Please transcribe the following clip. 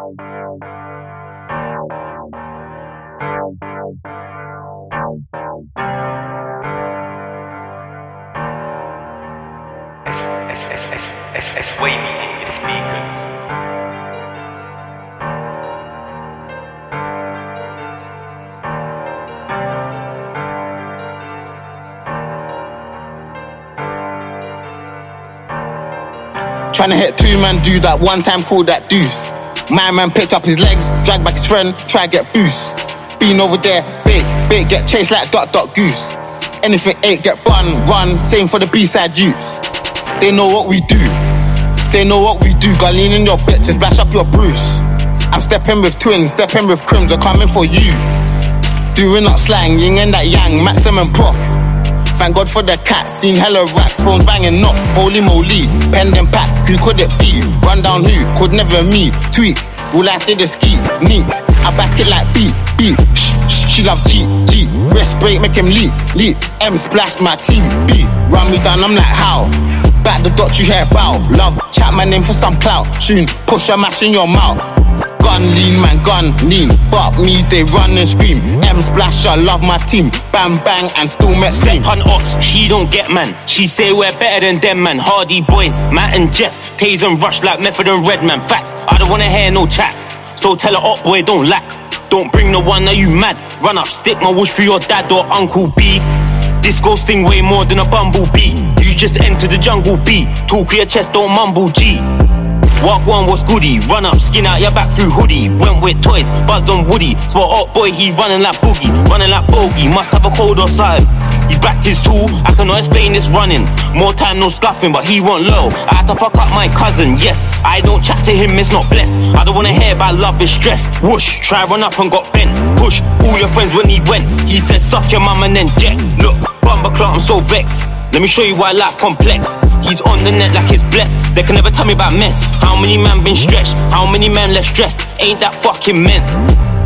It's wavy in your speakers. Tryna hit two man, do that one time, call that deuce. My man picked up his legs, dragged back his friend, try get boost. Been over there, bait, get chased like duck, goose. Anything ain't get bun, run, same for the B-side youths. They know what we do, got lean in your bitch and splash up your Bruce. I'm stepping with twins, stepping with crims, are coming for you. Doing up slang, yin and that yang, maximum prof. Thank God for the cats, seen hella racks, phones banging off, holy moly, pen and pack, who could it be? Run down who, could never me, tweak, all life did is ski, neeks, I back it like beat, she love G, wrist break, make him leap, M splash my team, B, run me down, I'm like how? Back the dot you hear bow, love, chat my name for some clout, tune, push a mash in your mouth. Gun lean, man, gun lean. But me, they run and scream. M splasher, love my team. Bang, bang, and still met Step on Ox, she don't get man. She say we're better than them, man. Hardy boys, Matt and Jeff. Taze and rush like Method and Redman. Facts, I don't wanna hear no chat. So tell her up, boy, don't lack. Don't bring no one, are you mad? Run up, stick my whoosh for your dad or Uncle B. This goes sting way more than a bumblebee. You just enter the jungle B. Talk your chest, don't mumble G. Walk one, what's goody? Run up, skin out your back through hoodie. Went with toys, buzzed on Woody. Spot up, boy, he running like boogie. Running like bogey, must have a code or something. He backed his tool, I cannot explain this running. More time, no scuffing, but he won't low. I had to fuck up my cousin, yes. I don't chat to him, it's not blessed. I don't wanna hear about love, it's stress. Whoosh, try run up and got bent. Push, all your friends when he went. He said, suck your mum and then jet. Look, bumper clout, I'm so vexed. Let me show you why life complex. He's on the net like it's blessed. They can never tell me about mess. How many man been stretched? How many man left stressed? Ain't that fucking meant?